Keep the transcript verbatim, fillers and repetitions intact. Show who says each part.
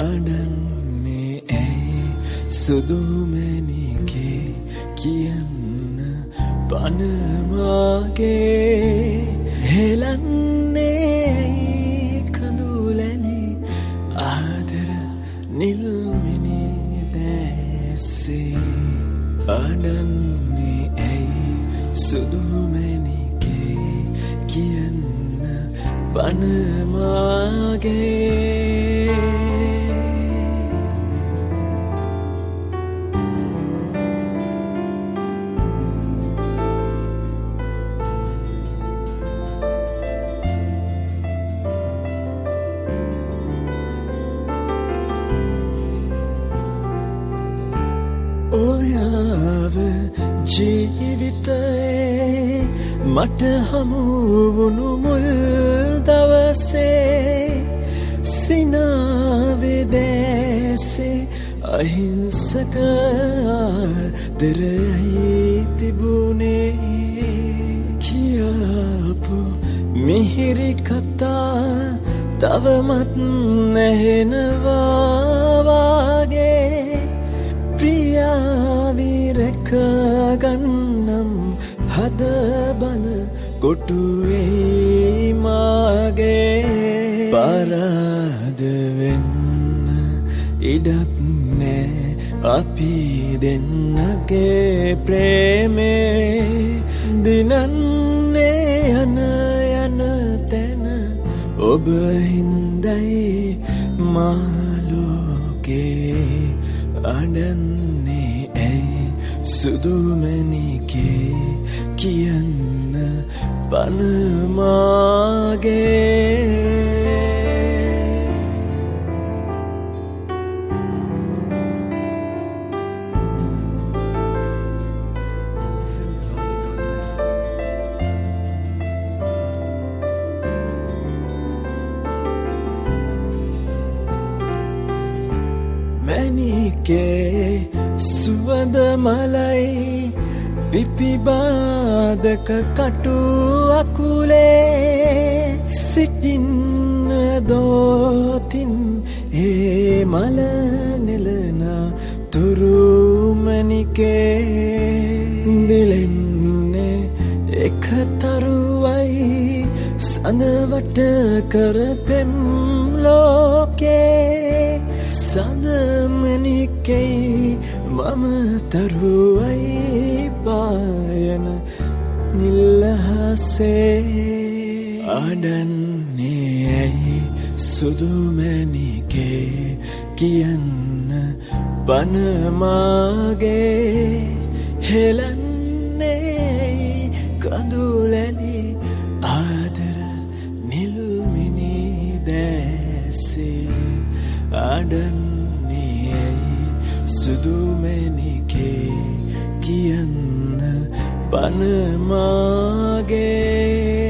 Speaker 1: අඩන්නේ ඇයි සුදුමැණිකේ කියන්න පනමාගේ හෙලන්නේ ඇයි කඳුලැලි ආදර නිල්මිනි දැසේ අඩන්නේ ඇයි සුදුමැණිකේ කියන්න පනමාගේ ඔයාව ජීවිතේ මට හමුවුණු මුල් දවසේ සිනාවෙදැසේ අහිංසක ආදරයයි තිබුණේ කියාපු මිහිරි කතා තවමත් නැහෙනවා වාගේ ප්‍රියාවිරක ගන්නම් හද බල කොටුවේ මාගේ පරාද වෙන්න ඉඩක් නෑ අපි දෙන්නගේ ප්‍රේමේ දිනන්නේ යන යන තැන ඔබ හින්දයි මාලෝකේ අඩන්නේ ඇයි සුදුමැණිකේ කියන්න පනමාගේ මැණිකේ සුවඳ මලයි පිපිබාදක කටු අකුලේ සිටින්න දෝතින් ඒ මල නෙලන තුරුමැණිකේ දිලෙන්නේ එක තරුවයි සඳවට කරපෙම් ලෝකේ සඳමැණිකෙයි මම තරුවයි පායන නිල්හසේ අඩන්නේ ඇයි සුදුමැණිකේ කියන්න පනමාගේ හෙලන්නේ ඇයි කඳුලැලි ආදර නිල්මිනි දැසේ අඩන්නේ ඇයි සුදුමැණිකේ කියන්න පනමාගේ